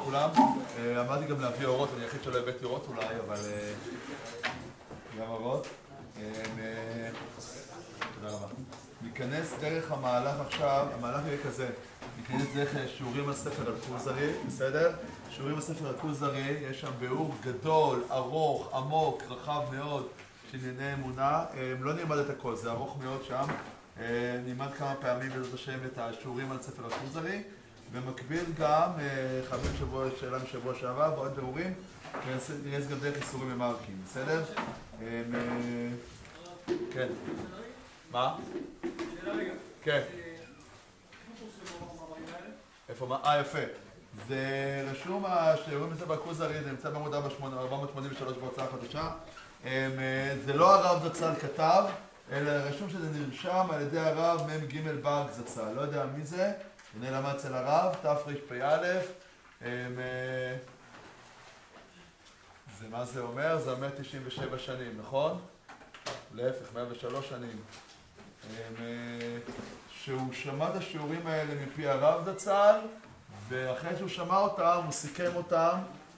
לכולם. אמרתי גם להביא אורות, אני היחיד שלא הבאתי אורות אולי, אבל גם אורות. תודה רבה. ניכנס דרך המהלך עכשיו, המהלך יהיה כזה. ניכנס דרך שיעורים על ספר הכוזרי, בסדר? שיעורים על ספר הכוזרי, יש שם ביאור גדול, ארוך, עמוק, רחב מאוד של ענייני אמונה. לא נלמד את הכל, זה ארוך מאוד שם. נלמד כמה פעמים בעזרת השם את השיעורים על ספר הכוזרי. במקביל גם, חייבים שאלה משבוע שעבר, ועוד בירורים, ונראה גם דרך איסורים ממרקים, בסדר? כן. מה? שאלה רגע. כן. איפה איפה מה? יפה. זה רשום, השיעורים בספר הכוזרי, זה נמצא בעמוד 483 בהוצאה החדשה. זה לא הרב זצ"ל כתב, אלא רשום שזה נרשם על ידי הרב מ"ג ברג זצ"ל. לא יודע מי זה. אני למד אצל הרב, תרפ"א, זה מה זה אומר? זה אומר 97 שנים, נכון? להפך, 103 שנים. שהוא שמע את השיעורים האלה מפי הרב זצ"ל, ואחרי שהוא שמע אותם, הוא סיכם אותם,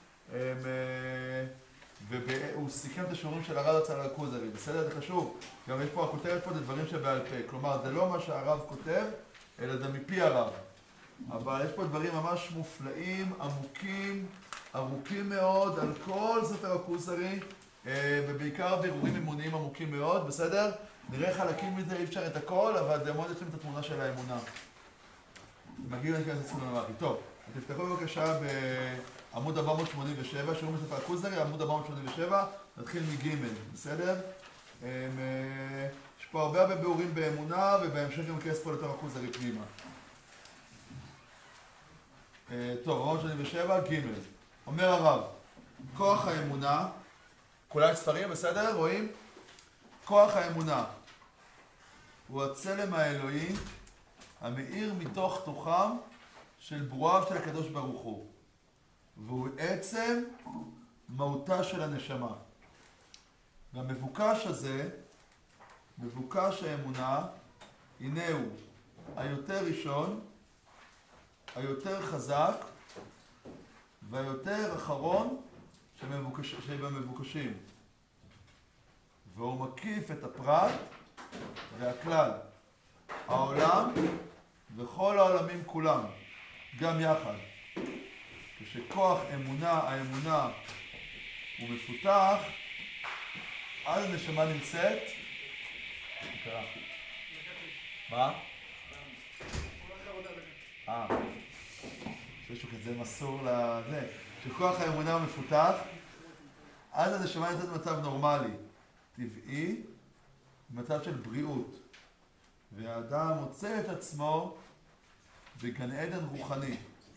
והוא סיכם את השיעורים של הרב זצ"ל על הכוזרי. בסדר? זה חשוב. גם יש פה, הכותרת פה זה דברים שבעל פה. כלומר, זה לא מה שהרב כותב, אלא זה מפי הרב. אבל יש פה דברים ממש מופלאים, עמוקים, ארוכים מאוד, על כל ספר הכוזרי, ובעיקר בירורים אמוניים עמוקים מאוד, בסדר? נראה חלקים מזה, אי אפשר את הכל, אבל זה מאוד יוצאים את התמונה של האמונה. מגיעים להיכנס לספר המערכי. טוב, תפתחו בבקשה בעמוד 487, שיעורים בספר הכוזרי, עמוד 487, נתחיל מג', בסדר? יש פה הרבה בירורים באמונה, ובהמשך גם נכנס פה לתוך הכוזרי פנימה. טוב, 487, ג' אומר הרב, כוח האמונה, כולם ספרים, בסדר? רואים? כוח האמונה הוא הצלם האלוהי המאיר מתוך תוכם של ברואיו של הקדוש ברוך הוא, והוא עצם מהותה של הנשמה. והמבוקש הזה, מבוקש האמונה, הנה הוא היותר ראשון, היותר חזק והיותר אחרון שבמבוקשים. והוא מקיף את הפרט והכלל, העולם וכל העולמים כולם, גם יחד. כשכוח האמונה הוא מפותח, אז הנשמה נמצאת. מה? משהו כזה מסור לזה. כשכוח האמונה הוא מפותח, אז הנשמה נמצאת במצב נורמלי, טבעי, במצב של בריאות. והאדם מוצא את עצמו בגן עדן רוחני,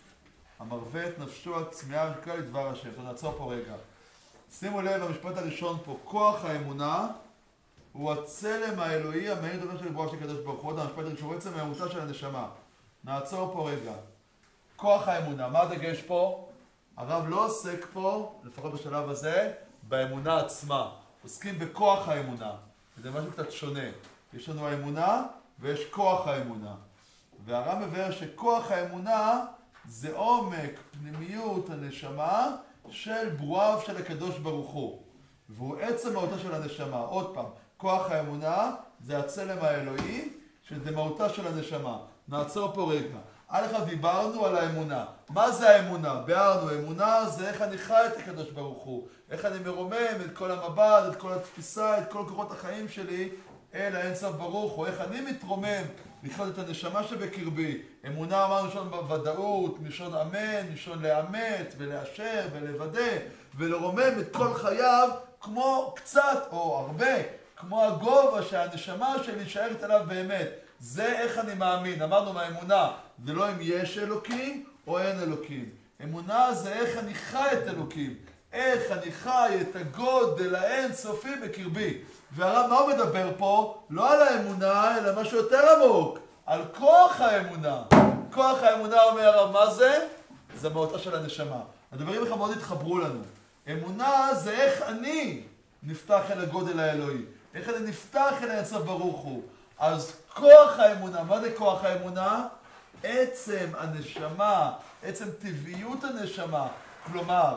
המרווה את נפשו הצמאה ושקולה לדבר השם. אז נעצור פה רגע. שימו לב, המשפט הראשון פה, כוח האמונה הוא הצלם האלוהי המאיר תוכן של ברואיו של הקדוש ברוך הוא. המשפט הראשון הוא עצם מהותה של הנשמה. נעצור פה רגע. כוח האמונה, מה הדגש פה? הרב לא עוסק פה, לפחות בשלב הזה, באמונה עצמה. עוסקים בכוח האמונה. זה משהו קצת שונה. יש לנו האמונה ויש כוח האמונה. והרב מבאר שכוח האמונה זה עומק, פנימיות הנשמה של ברואיו של הקדוש ברוך הוא. והוא עצם מהותה של הנשמה. עוד פעם, כוח האמונה זה הצלם האלוהי, שזה מהותה של הנשמה. נעצור פה רגע. עד אחד דיברנו על האמונה. מה זה האמונה? ביארנו, אמונה זה איך אני חי את הקדוש ברוך הוא. איך אני מרומם את כל המבט, את כל התפיסה, את כל כוחות החיים שלי אל האין סוף ברוך הוא. איך אני מתרומם לחיות את הנשמה שבקרבי. אמונה אמרנו ראשון בוודאות, ראשון אמן, ראשון לאמת ולאשר ולוודא ולרומם את כל חייו כמו קצת או הרבה, כמו הגובה שהנשמה שלי שייכת אליו באמת. זה איך אני מאמין. אמרנו מהאמונה, זה לא אם יש אלוקים או אין אלוקים. אמונה זה איך אני חי את אלוקים. איך אני חי את הגודל האין סופי בקרבי. והרב מה הוא מדבר פה? לא על האמונה, אלא משהו יותר עמוק. על כוח האמונה. כוח האמונה אומר הרב, מה זה? זה מהותה של הנשמה. הדברים איך מאוד התחברו לנו. אמונה זה איך אני נפתח אל הגודל האלוהי. איך אני נפתח אל האין סוף ברוך הוא. אז כוח האמונה, מה זה כוח האמונה? עצם הנשמה, עצם טבעיות הנשמה. כלומר,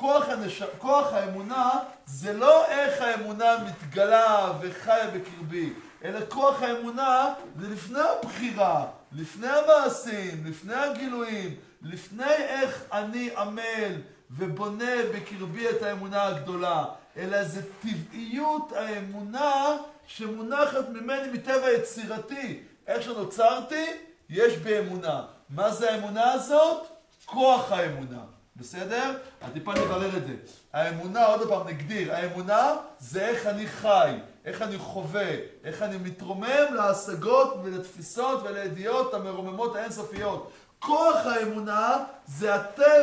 כוח האמונה זה לא איך האמונה מתגלה וחיה בקרבי, אלא כוח האמונה זה לפני הבחירה, לפני המעשים, לפני הגילויים, לפני איך אני עמל ובונה בקרבי את האמונה הגדולה, אלא זה טבעיות האמונה שמונחת ממני מטבע יצירתי. איך שנוצרתי, יש באמונה. מה זה האמונה הזאת? כוח האמונה. בסדר? אז טיפה נברר את זה. האמונה, עוד פעם נגדיר, האמונה זה איך אני חי, איך אני חווה, איך אני מתרומם להשגות ולתפיסות ולידיעות המרוממות האינסופיות. כוח האמונה זה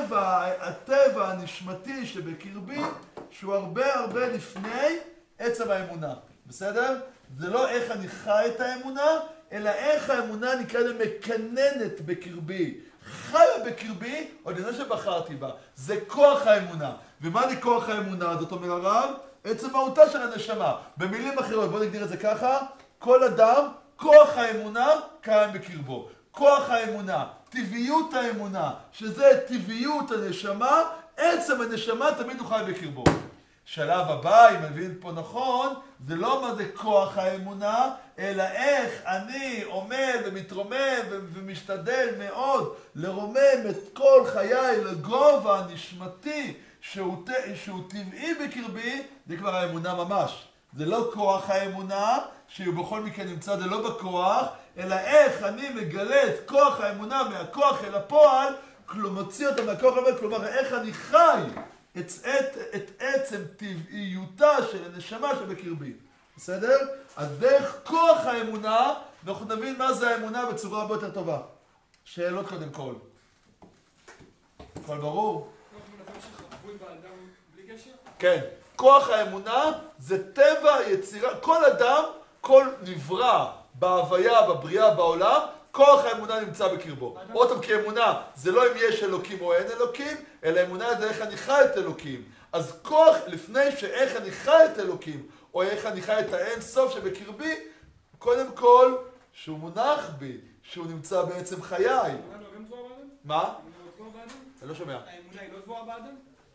הטבע הנשמתי שבקרבי, שהוא הרבה לפני עצם האמונה. בסדר? זה לא איך אני חי את האמונה, אלא איך האמונה נקרא מקננת בקרבי. חיה בקרבי, עוד לפני שבחרתי בה. זה כוח האמונה. ומה זה כוח האמונה? זאת אומר הרב, עצם מהותה של הנשמה. במילים אחרות, בוא נגדיר את זה ככה, כל אדם, כוח האמונה קיים בקרבו. כוח האמונה, טבעיות האמונה, שזה טבעיות הנשמה, עצם הנשמה תמיד הוא חי בקרבו. שלב הבא, אם מבין פה נכון, זה לא מה זה כוח האמונה, אלא איך אני עומד ומתרומם ומשתדל מאוד לרומם את כל חיי לגובה הנשמתי שהוא טבעי בקרבי, זה כבר האמונה ממש. זה לא כוח האמונה, שהוא בכל מקרה נמצא, זה לא בכוח, אלא איך אני מגלה את כוח האמונה מהכוח אל הפועל, מוציא אותה מהכוח אל הפועל, כלומר איך אני חי את עצם טבעיותה של הנשמה שבקרבי. בסדר? אז דרך כוח האמונה, אנחנו נבין מה זה האמונה בצורה הרבה יותר טובה. שאלות קודם כל. הכל ברור? כן. כוח האמונה זה טבע יצירה. כל אדם, כל נברא בהוויה, בבריאה, בעולם, כוח האמונה נמצא בקרבו. עוד פעם, כי אמונה זה לא אם יש אלוקים או אין אלוקים, אלא אמונה זה איך אני חי את אלוקים. אז כוח, לפני שאיך אני חי את אלוקים, או איך אני חי את האין סוף שבקרבי, קודם כל, שהוא מונח בי, שהוא נמצא בעצם חיי. מה? אני לא שומע. האמונה היא לא תבואה באדם?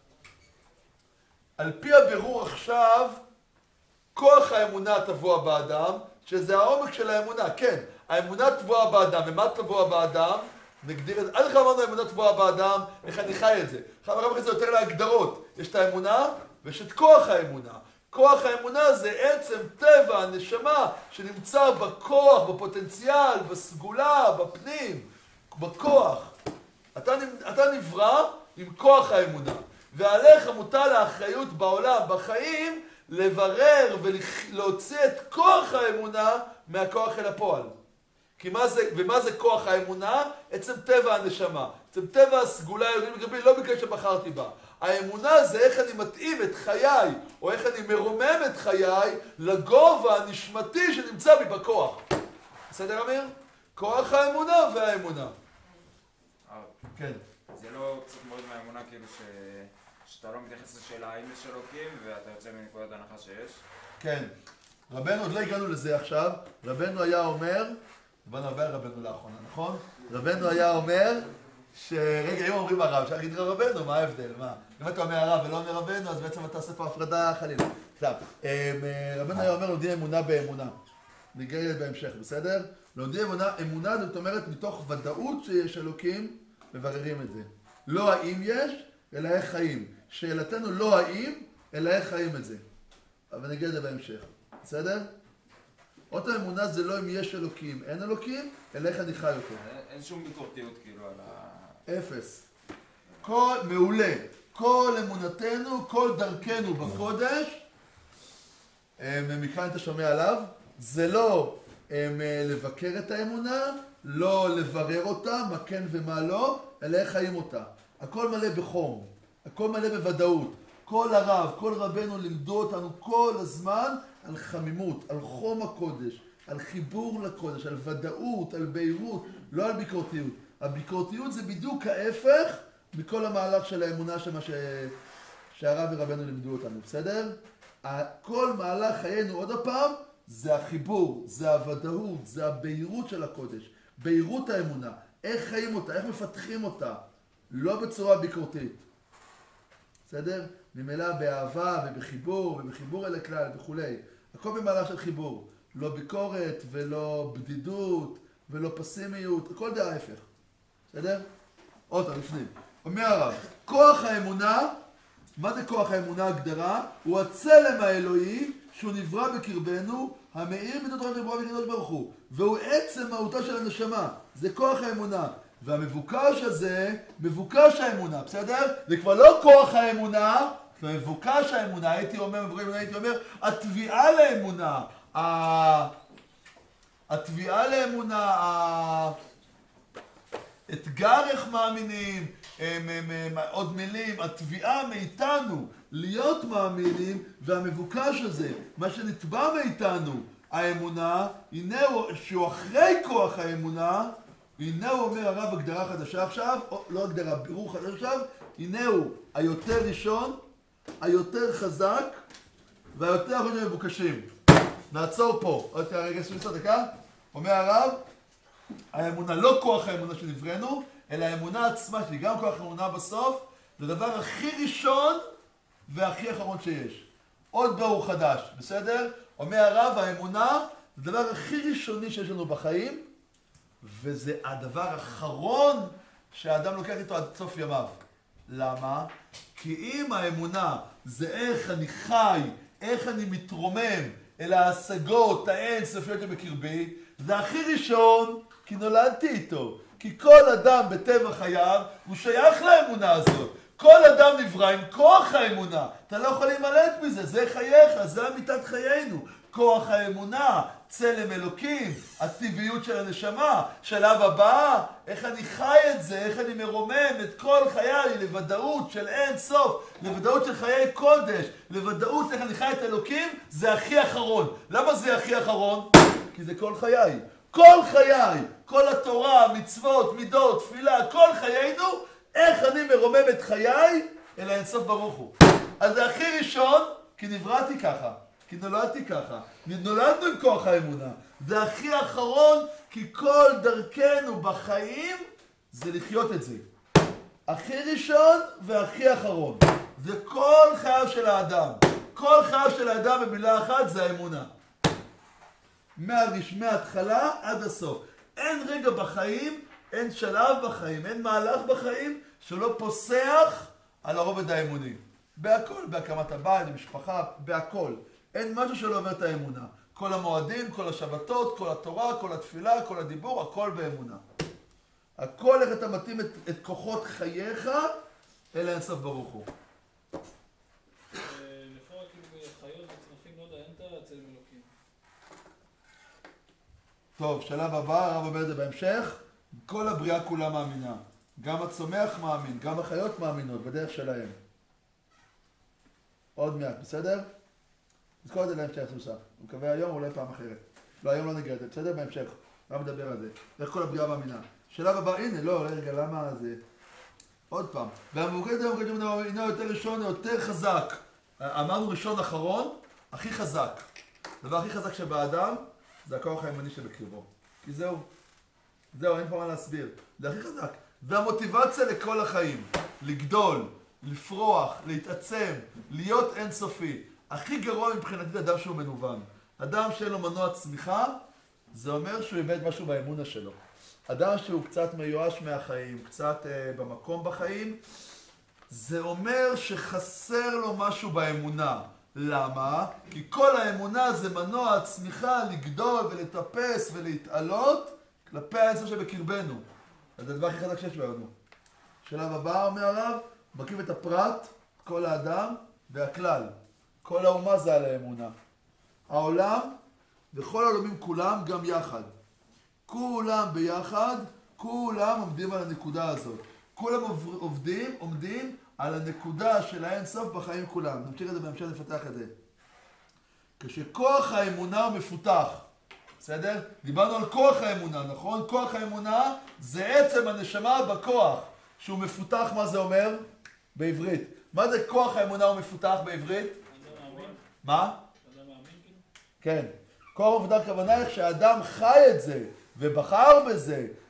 על פי הבירור עכשיו, כוח האמונה טבוע באדם, שזה העומק של האמונה. כן, האמונה טבועה באדם. ומה טבוע באדם? נגדיר את זה. עד לך אמרנו האמונה טבועה באדם, איך אני חי את זה. עכשיו הרב את זה יותר להגדרות. יש את האמונה ויש את כוח האמונה. כוח האמונה זה עצם טבע, הנשמה, שנמצא בכוח, בפוטנציאל, בסגולה, בפנים, בכוח. אתה נברא עם כוח האמונה. ועליך מוטל האחריות בעולם, בחיים, לברר ולהוציא את כוח האמונה מהכוח אל הפועל. ומה זה כוח האמונה? עצם טבע הנשמה. עצם טבע הסגולה היהודית בקרבי, לא בגלל שבחרתי בה. האמונה זה איך אני מתאים את חיי, או איך אני מרומם את חיי, לגובה הנשמתי שנמצא בי בכוח. בסדר אמיר? כוח האמונה והאמונה. כן. זה לא קצת מאוד מהאמונה כאילו שאתה לא מתייחס לשאלה האם יש אלוקים ואתה יוצא מנקודת ההנחה שיש? כן. רבנו, עוד לא הגענו לזה עכשיו, רבנו היה אומר, דיברנו הרבה על רבנו לאחרונה, נכון? רבנו היה אומר רגע, אם אומרים הרב, אפשר להגיד רבנו, מה ההבדל? מה? אם אתה אומר הרב ולא אומר רבנו, אז בעצם אתה עושה פה הפרדה חלילה. עכשיו, רבנו היה אומר, לומדים אמונה באמונה. נגיע לזה בהמשך, בסדר? לומדים אמונה, זאת אומרת, מתוך ודאות שיש אלוקים, מבררים את זה. לא האם יש, אלא איך חיים. שאלתנו לא האם, אלא איך חיים את זה. אבל נגיע לזה בהמשך. בסדר? אותה אמונה זה לא אם יש אלוקים, אין אלוקים, אלא איך אני חי אותו. אין שום ביקורתיות כאילו על אפס. מעולה. כל אמונתנו, כל דרכנו בקודש, מכאן אתה שומע עליו, זה לא לבקר את האמונה, לא לברר אותה, מה כן ומה לא, אלא איך חיים אותה. הכל מלא בחום, הכל מלא בוודאות. כל הרב, כל רבנו לימדו אותנו כל הזמן על חמימות, על חום הקודש, על חיבור לקודש, על ודאות, על בהירות, לא על ביקורתיות. הביקורתיות זה בדיוק ההפך מכל המהלך של האמונה שהרב ורבנו לימדו אותנו, בסדר? כל מהלך חיינו עוד הפעם זה החיבור, זה הוודאות, זה הבהירות של הקודש, בהירות האמונה, איך חיים אותה, איך מפתחים אותה, לא בצורה ביקורתית. בסדר? ממילא באהבה ובחיבור אל הכלל וכולי. הכל במהלך של חיבור. לא ביקורת ולא בדידות ולא פסימיות, הכל די ההפך. בסדר? עוד פעם, לפנים. אומר הרב, כוח האמונה, מה זה כוח האמונה הגדרה? הוא הצלם האלוהי שהוא נברא בקרבנו, המאיר מידות תורה נברא בקרבנו ברוך הוא. והוא עצם מהותו של הנשמה. זה כוח האמונה. והמבוקש הזה, מבוקש האמונה, בסדר? זה כבר לא כוח האמונה, זה מבוקש האמונה. הייתי אומר, התביעה לאמונה, התביעה לאמונה, אתגר איך מאמינים, עוד מילים, התביעה מאיתנו להיות מאמינים, והמבוקש הזה, מה שנתבע מאיתנו, האמונה, הנה שהוא אחרי כוח האמונה, הנה הוא אומר הרב הגדרה חדשה עכשיו, לא הגדרה, בירור חדש עכשיו, הנה הוא היותר ראשון, היותר חזק, והיותר אחרון מבוקשים. נעצור פה, עוד רגע סביסה דקה, אומר הרב, האמונה, לא כוח האמונה שנבראנו, אלא האמונה עצמה, שהיא גם כוח האמונה בסוף, זה הדבר הכי ראשון והכי אחרון שיש. עוד ברור חדש, בסדר? אומר הרב, האמונה זה הדבר הכי ראשוני שיש לנו בחיים, וזה הדבר האחרון שהאדם לוקח איתו עד סוף ימיו. למה? כי אם האמונה זה איך אני חי, איך אני מתרומם אל ההשגות, האין סופיות שבקרבי, זה הכי ראשון, כי נולדתי איתו. כי כל אדם בטבע חייו הוא שייך לאמונה הזאת. כל אדם נברא עם כוח האמונה. אתה לא יכול להימלט מזה, זה חייך, זה אמיתת חיינו. כוח האמונה, צלם אלוקים, הטבעיות של הנשמה, שלב הבא, איך אני חי את זה, איך אני מרומם את כל חיי לוודאות של אין סוף, לוודאות של חיי קודש, לוודאות איך אני חי את אלוקים, זה הכי אחרון. למה זה הכי אחרון? כי זה כל חיי. כל חיי, כל התורה, מצוות, מידות, תפילה, כל חיינו, איך אני מרומם את חיי אל האינסוף ברוך הוא. אז זה הכי ראשון, כי נבראתי ככה, כי נולדתי ככה, נולדנו עם כוח האמונה. זה הכי אחרון, כי כל דרכנו בחיים זה לחיות את זה. הכי ראשון והכי אחרון. זה כל חייו של האדם. כל חייו של האדם במילה אחת זה האמונה. מההתחלה עד הסוף. אין רגע בחיים, אין שלב בחיים, אין מהלך בחיים שלא פוסח על הרובד האמוני. בהכל, בהקמת הבית, במשפחה, בהכל. אין משהו שלא עובר את האמונה. כל המועדים, כל השבתות, כל התורה, כל התפילה, כל הדיבור, הכל באמונה. הכל איך אתה מתאים את כוחות חייך אל האינסוף ברוך הוא. לפחות כאילו חיות וצמחים, לא יודע, אין את הצלם אלוקים. טוב, שלב הבא, הרב אומר את זה בהמשך. כל הבריאה כולה מאמינה. גם הצומח מאמין, גם החיות מאמינות בדרך שלהם. עוד מעט, בסדר? אז כל זה להמשך סוסה. הוא מקווה היום, אולי פעם אחרת. לא, היום לא נגרדת, בסדר? בהמשך. הרב מדבר על זה. איך כל הבריאה מאמינה. שלב הבא, הנה, לא, רגע, למה זה? עוד פעם. והמבוקש היום כתוב, הנה יותר ראשון, יותר חזק. אמרנו ראשון אחרון, הכי חזק. הדבר הכי חזק שבאדם, זה הכוח הימני שבקרבו. כי זהו, אין פה מה להסביר. זה הכי חזק. והמוטיבציה לכל החיים, לגדול, לפרוח, להתעצם, להיות אינסופי. הכי גרוע מבחינתי אדם שהוא מנוון. אדם שאין לו מנוע צמיחה, זה אומר שהוא איבד משהו באמונה שלו. אדם שהוא קצת מיואש מהחיים, קצת במקום בחיים, זה אומר שחסר לו משהו באמונה. למה? כי כל האמונה זה מנוע הצמיחה לגדול ולטפס ולהתעלות כלפי האינסוף שבקרבנו. אז זה הדבר הכי חזק שיש בנו. שלב הבא, אומר הרב, מרכיב את הפרט, כל האדם והכלל. כל האומה זה על האמונה. העולם וכל העולמים כולם גם יחד. כולם ביחד, כולם עומדים על הנקודה הזאת. כולם עומדים על הנקודה של האין סוף בחיים כולם. נמשיך את זה בהמשך לפתח את זה. כשכוח האמונה הוא מפותח, בסדר? דיברנו על כוח האמונה, נכון? כוח האמונה זה עצם הנשמה בכוח. שהוא מפותח, מה זה אומר? בעברית. מה זה כוח האמונה הוא מפותח בעברית? אדם מאמין? מה? אדם מאמין כאילו? כן. כוח מפותח כוונה איך שהאדם חי את זה, ובחר בזה,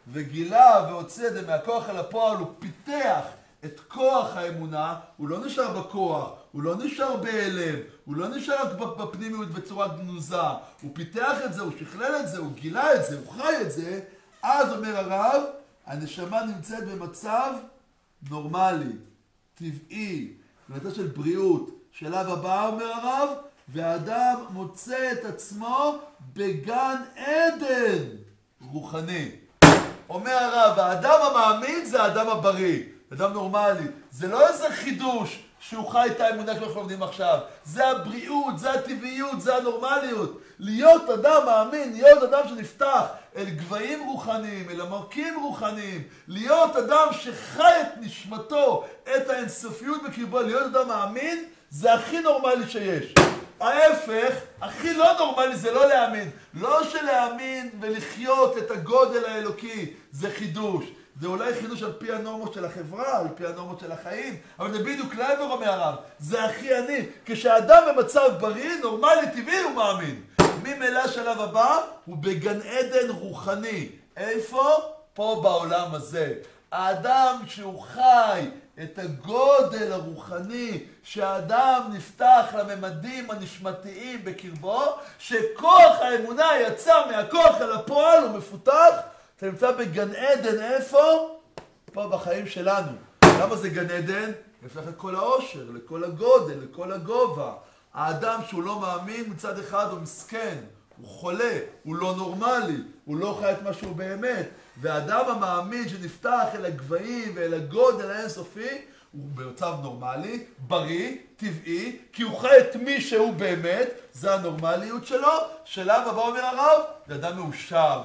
וגילה והוציא את זה מהכוח אל הפועל, הוא פיתח את כוח האמונה, הוא לא נשאר בכוח, הוא לא נשאר בהלם, הוא לא נשאר רק בפנימיות בצורה גנוזה, הוא פיתח את זה, הוא שכלל את זה, הוא גילה את זה, הוא חי את זה, אז אומר הרב, הנשמה נמצאת במצב נורמלי, טבעי, במצב של בריאות. שלב הבא אומר הרב, והאדם מוצא את עצמו בגן עדן רוחני. אומר הרב, האדם המאמין זה האדם הבריא, אדם נורמלי. זה לא איזה חידוש שהוא חי את האמונה שאנחנו לומדים עכשיו. זה הבריאות, זה הטבעיות, זה הנורמליות. להיות אדם מאמין, להיות אדם שנפתח אל גבהים רוחניים, אל עמקים רוחניים, להיות אדם שחי את נשמתו, את האינסופיות בקרבו, להיות אדם מאמין, זה הכי נורמלי שיש. ההפך, הכי לא נורמלי זה לא להאמין. לא שלהאמין ולחיות את הגודל האלוקי זה חידוש. זה אולי חידוש על פי הנורמות של החברה, על פי הנורמות של החיים, אבל זה בדיוק לעבר אומר הרב. זה הכי עני. כשאדם במצב בריא, נורמלי, טבעי, הוא מאמין. ממילא שלב הבא הוא בגן עדן רוחני. איפה? פה בעולם הזה. האדם שהוא חי את הגודל הרוחני, שהאדם נפתח לממדים הנשמתיים בקרבו, שכוח האמונה יצא מהכוח אל הפועל, הוא מפותח, אתה נמצא בגן עדן, איפה? פה בחיים שלנו. למה זה גן עדן? נפתח את כל העושר, לכל הגודל, לכל הגובה. האדם שהוא לא מאמין מצד אחד הוא מסכן, הוא חולה, הוא לא נורמלי, הוא לא חי את מה שהוא באמת. והאדם המאמין שנפתח אל הגבהים ואל הגודל האינסופי, הוא במצב נורמלי, בריא, טבעי, כי הוא חי את מי שהוא באמת, זה הנורמליות שלו. שלב הבא אומר הרב, זה אדם מאושר.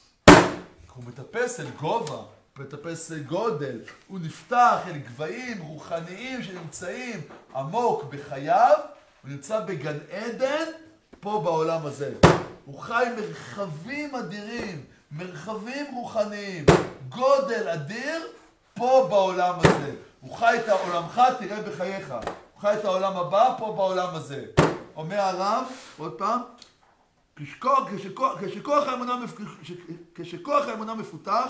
הוא מטפס אל גובה, הוא מטפס אל גודל, הוא נפתח אל גבהים רוחניים שנמצאים עמוק בחייו, הוא נמצא בגן עדן, פה בעולם הזה. הוא חי מרחבים אדירים, מרחבים רוחניים, גודל אדיר, פה בעולם הזה. הוא חי את העולמך, תראה בחייך. הוא חי את העולם הבא, פה בעולם הזה. אומר הרב, עוד פעם, כשכוח האמונה מפותח,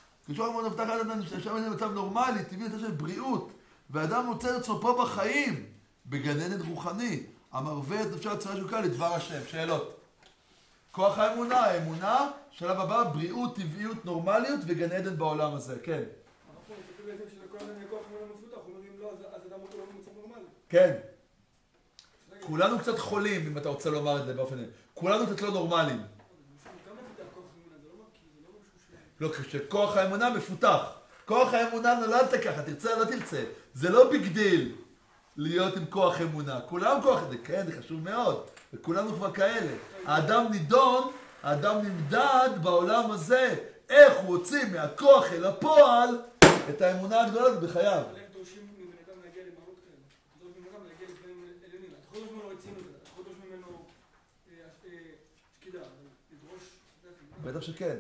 נשאר במצב נורמלי, טבעי, של בריאות, ואדם מוצא את עצמו פה בחיים, בגן עדן רוחני, המרווה את נפשו הצורה שלו לדבר השם. שאלות. כוח האמונה, שלב הבא, בריאות, טבעיות, נורמליות וגן עדן בעולם הזה. כן. אנחנו מצפים בעצם שלכל אדם יהיה כוח האמונה מפותח, אומרים לא, אז אדם הוא לא במצב נורמלי. כן. כולנו קצת חולים, אם אתה רוצה לומר את זה באופן... כולנו קצת לא נורמליים. גם מפותח כוח האמונה, זה לא מרכיב, זה לא משהו לא, כשכוח האמונה מפותח. כוח האמונה נולדת ככה, תרצה או לא תרצה. זה לא ביג דיל להיות עם כוח אמונה. כולם כוח, זה כן, זה חשוב מאוד. וכולנו כבר כאלה. האדם נידון, האדם נמדד בעולם הזה. איך הוא הוציא מהכוח אל הפועל את האמונה הגדולה בחייו. אבל הם דורשים מבן אדם להגיע למעלות כאלה. דורשים מבן אדם להגיע לדברים עליונים. אתה יכול לדרוש ממנו רצינות, אתה יכול לדרוש ממנו שקידה, לדרוש... בטח שכן.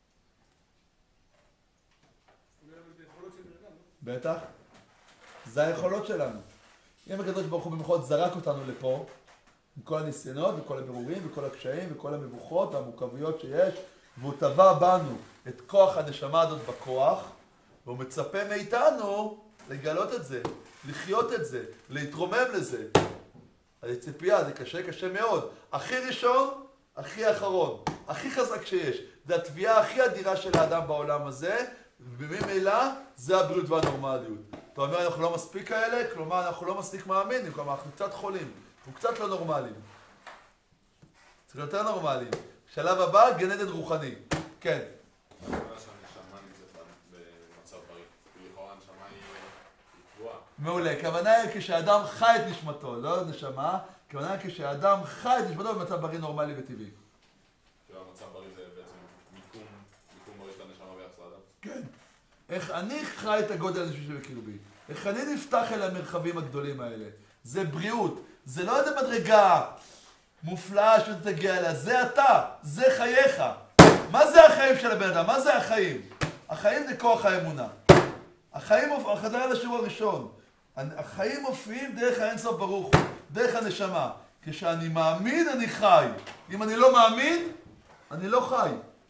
ביכולות של בן אדם, לא? בטח. זה היכולות שלנו. אם הקדוש ברוך הוא במחאות זרק אותנו לפה, עם כל הניסיונות וכל הבירורים וכל הקשיים וכל המבוכות והמורכבויות שיש, והוא טבע בנו את כוח הנשמה הזאת בכוח, והוא מצפה מאיתנו לגלות את זה, לחיות את זה, להתרומם לזה. אז ציפייה, זה קשה, קשה מאוד. הכי ראשון, הכי אחרון, הכי חזק שיש. זה התביעה הכי אדירה של האדם בעולם הזה, ובמילא זה הבריאות והנורמליות. אתה אומר, אנחנו לא מספיק כאלה, כלומר, אנחנו לא מספיק מאמינים, כלומר, אנחנו קצת חולים, אנחנו קצת לא נורמליים. צריך יותר נורמליים. שלב הבא, גן עדן רוחני. כן. הכוונה שהנשמה נמצאת במצב בריא. לכאורה הנשמה היא קבועה. מעולה. הכוונה היא כשאדם חי את נשמתו, לא נשמה, הכוונה היא כשאדם חי את נשמתו במצב בריא נורמלי וטבעי. המצב בריא זה בעצם מיקום בריא של הנשמה ביחס לאדם. כן. איך אני חי את הגודל הזה שבקרבי. איך אני נפתח אל המרחבים הגדולים האלה. זה בריאות. זה לא איזה מדרגה מופלאה שאתה תגיע אליה. זה אתה. זה חייך. מה זה החיים של הבן אדם? מה זה החיים? החיים זה כוח האמונה. החיים, חזר על השיעור הראשון. החיים מופיעים דרך האינסוף ברוך הוא. דרך הנשמה. כשאני מאמין, אני חי. אם אני לא מאמין, אני לא חי.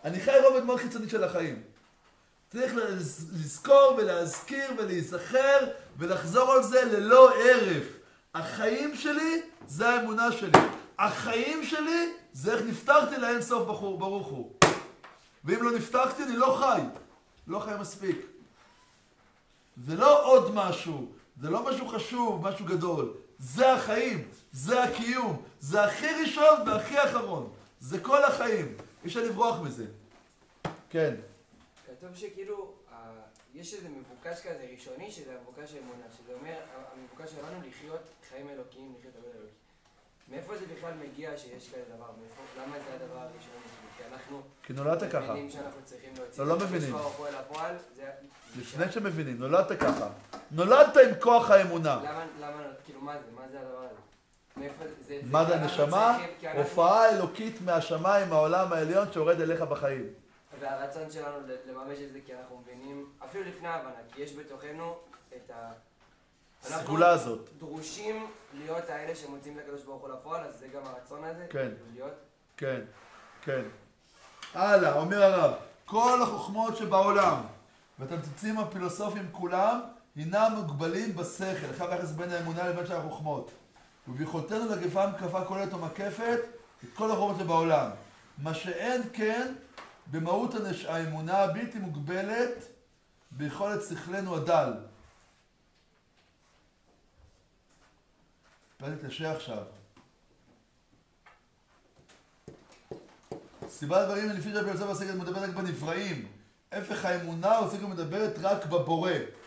אני חי רובד מאוד חיצוני של החיים. צריך לזכור ולהזכיר ולהיזכר ולחזור על זה ללא ערף. החיים שלי זה האמונה שלי. החיים שלי זה איך נפתחתי לאין סוף ברוך הוא. ואם לא נפתחתי אני לא חי. לא חי מספיק. זה לא עוד משהו. זה לא משהו חשוב, משהו גדול. זה החיים. זה הקיום. זה הכי ראשון והכי אחרון. זה כל החיים. אי אפשר לברוח מזה. כן. כתוב שכאילו, יש איזה מבוקש כזה ראשוני, שזה המבוקש של אמונה, שזה אומר, המבוקש שלנו לחיות חיים אלוקיים, לחיות עבוד אלוקי. מאיפה זה בכלל מגיע שיש כזה דבר? למה זה הדבר הראשון? כי אנחנו נולדת ככה. מבינים שאנחנו צריכים להוציא. לא מבינים. לפועל, לפני שמבינים, נולדת ככה. נולדת עם כוח האמונה. למה, כאילו מה זה? מה זה הדבר הזה? מה זה הנשמה? הופעה אלוקית מהשמיים, מהעולם העליון שיורד אליך בחיים. והרצון שלנו לממש את זה כי אנחנו מבינים, אפילו לפני ההבנה, כי יש בתוכנו את הסגולה הזאת. אנחנו דרושים להיות האלה שמוצאים את הקדוש ברוך הוא לפועל, אז זה גם הרצון הזה? כן. להיות? כן, כן. הלאה, אומר הרב, כל החוכמות שבעולם, והתמציצים הפילוסופיים כולם, הינם מוגבלים בשכל, אחד היחס בין האמונה לבין שאר החוכמות. וביכולתנו לגפה מקפה כוללת ומקפת את כל החוכמות שבעולם. מה שאין כן, במהות האמונה הבלתי מוגבלת ביכולת שכלנו הדל. פלט קשה עכשיו. סיבת דברים לפי שרבי יוסף הסגל מדברת רק בנבראים. הפך האמונה הסגל מדברת רק בבורא.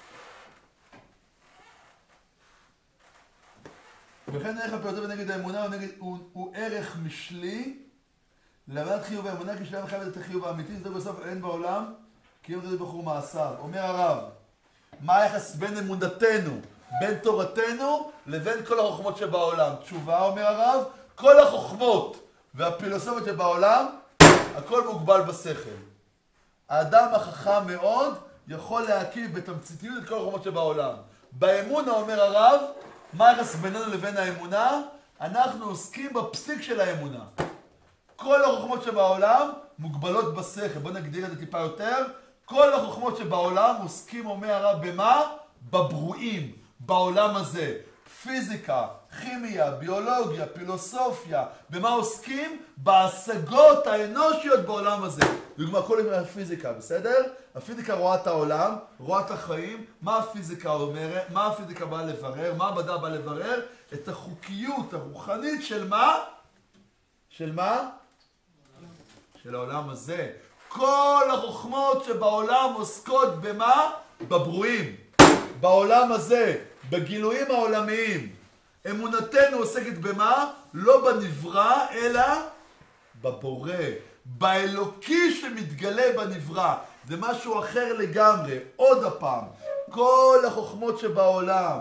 וכן ערך הפי יוסף נגד האמונה הוא ערך משלי להבנת חיוב האמונה, כי שלם חייבת את החיוב האמיתי, זה בסוף אין בעולם, כי אם זה בחור מעשיו. אומר הרב, מה היחס בין אמונתנו, בין תורתנו, לבין כל החוכמות שבעולם? תשובה, אומר הרב, כל החוכמות והפילוסופיות שבעולם, הכל מוגבל בשכל. האדם החכם מאוד יכול להקיף בתמציתיות את כל החוכמות שבעולם. באמונה, אומר הרב, מה היחס בינינו לבין האמונה? אנחנו עוסקים בפסיק של האמונה. כל החוכמות שבעולם מוגבלות בשכל. בוא נגדיר את זה טיפה יותר. כל החוכמות שבעולם עוסקים, אומר הרב, במה? בברואים, בעולם הזה. פיזיקה, כימיה, ביולוגיה, פילוסופיה. במה עוסקים? בהשגות האנושיות בעולם הזה. דוגמה, כל עם הפיזיקה, בסדר? הפיזיקה רואה את העולם, רואה את החיים. מה הפיזיקה אומרת? מה הפיזיקה באה לברר? מה המדע בא לברר? את החוקיות הרוחנית של מה? של מה? של העולם הזה. כל החוכמות שבעולם עוסקות במה? בברואים. בעולם הזה, בגילויים העולמיים. אמונתנו עוסקת במה? לא בנברא, אלא בבורא. באלוקי שמתגלה בנברא. זה משהו אחר לגמרי. עוד הפעם. כל החוכמות שבעולם,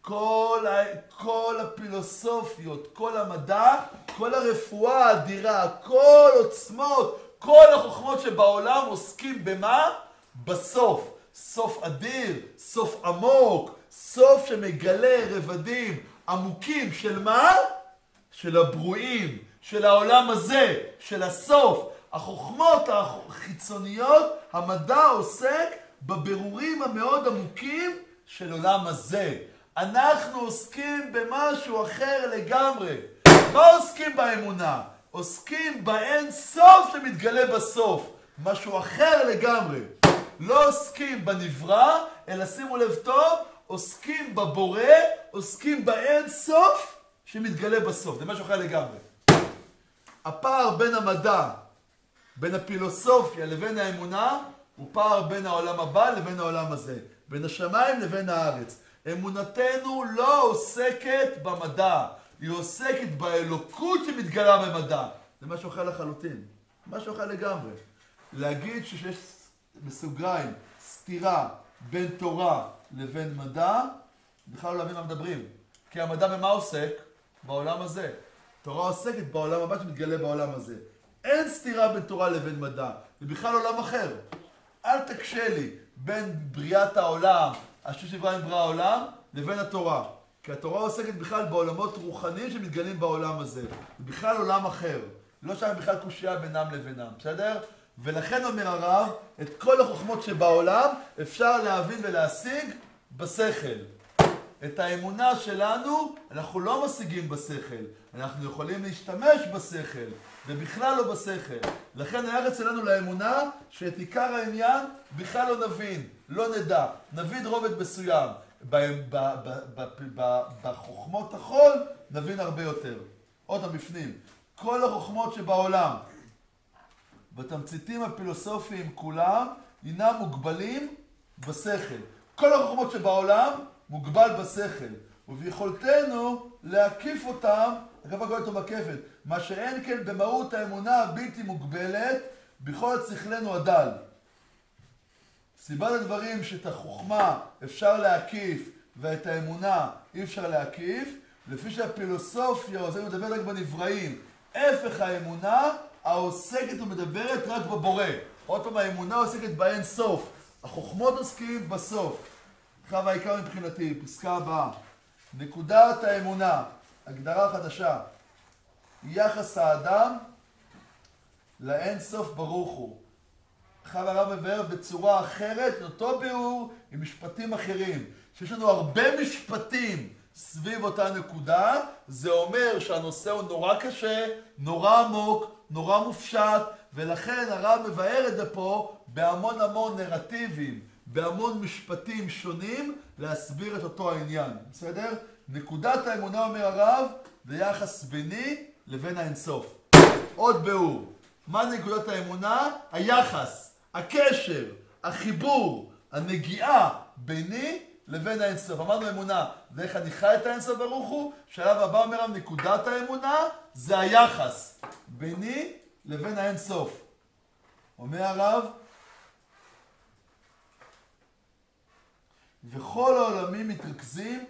כל הפילוסופיות, כל המדע, כל הרפואה האדירה, כל עוצמות, כל החוכמות שבעולם עוסקים במה? בסוף. סוף אדיר, סוף עמוק, סוף שמגלה רבדים עמוקים של מה? של הברואים, של העולם הזה, של הסוף. החוכמות החיצוניות, המדע עוסק בבירורים המאוד עמוקים של עולם הזה. אנחנו עוסקים במשהו אחר לגמרי. מה עוסקים באמונה? עוסקים באין סוף שמתגלה בסוף. משהו אחר לגמרי. לא עוסקים בנברא, אלא שימו לב טוב, עוסקים בבורא, עוסקים באין סוף שמתגלה בסוף. זה משהו אחר לגמרי. הפער בין המדע, בין הפילוסופיה לבין האמונה, הוא פער בין העולם הבא לבין העולם הזה. בין השמיים לבין הארץ. אמונתנו לא עוסקת במדע, היא עוסקת באלוקות שמתגלה במדע. זה משהו אחר לחלוטין, משהו אחר לגמרי. להגיד שיש בסוגריים סתירה בין תורה לבין מדע, בכלל לא להבין מה מדברים. כי המדע במה עוסק? בעולם הזה. תורה עוסקת בעולם הבא שמתגלה בעולם הזה. אין סתירה בין תורה לבין מדע, זה בכלל עולם אחר. אל תקשה לי בין בריאת העולם, השש נברא ברא העולם, לבין התורה. כי התורה עוסקת בכלל בעולמות רוחניים שמתגלים בעולם הזה. זה בכלל עולם אחר. לא שם בכלל קושייה בינם לבינם, בסדר? ולכן אומר הרב, את כל החוכמות שבעולם אפשר להבין ולהשיג בשכל. את האמונה שלנו אנחנו לא משיגים בשכל, אנחנו יכולים להשתמש בשכל, ובכלל לא בשכל. לכן היחס שלנו לאמונה, שאת עיקר העניין בכלל לא נבין, לא נדע. נבין רובד מסוים. בחוכמות החול נבין הרבה יותר. עוד המפנים. כל החוכמות שבעולם, בתמציתים הפילוסופיים כולם, אינם מוגבלים בשכל. כל החוכמות שבעולם מוגבל בשכל, וביכולתנו להקיף אותם, אגב הגולת ומקפת, מה שאין כן במהות האמונה הבלתי מוגבלת, בכל שכלנו הדל. סיבת הדברים שאת החוכמה אפשר להקיף, ואת האמונה אי אפשר להקיף, לפי שהפילוסופיה, זה מדבר רק בנבראים, הפך האמונה, העוסקת ומדברת רק בבורא. עוד פעם, האמונה עוסקת באין סוף, החוכמות עוסקים בסוף. עכשיו העיקר מבחינתי, פסקה הבאה. נקודת האמונה, הגדרה חדשה, יחס האדם לאין סוף ברוך הוא. עכשיו הרב מבאר בצורה אחרת, אותו ביאור עם משפטים אחרים. שיש לנו הרבה משפטים סביב אותה נקודה, זה אומר שהנושא הוא נורא קשה, נורא עמוק, נורא מופשט, ולכן הרב מבאר את זה פה בהמון המון נרטיבים, בהמון משפטים שונים, להסביר את אותו העניין. בסדר? נקודת האמונה, אומר הרב, זה יחס ביני לבין האינסוף. עוד ביאור. מה נקודת האמונה? היחס, הקשר, החיבור, הנגיעה ביני לבין האינסוף. אמרנו אמונה, זה איך אני חי את האינסוף ברוך הוא, שלב הבא אומר נקודת האמונה, זה היחס ביני לבין האינסוף. אומר הרב, וכל העולמים מתרכזים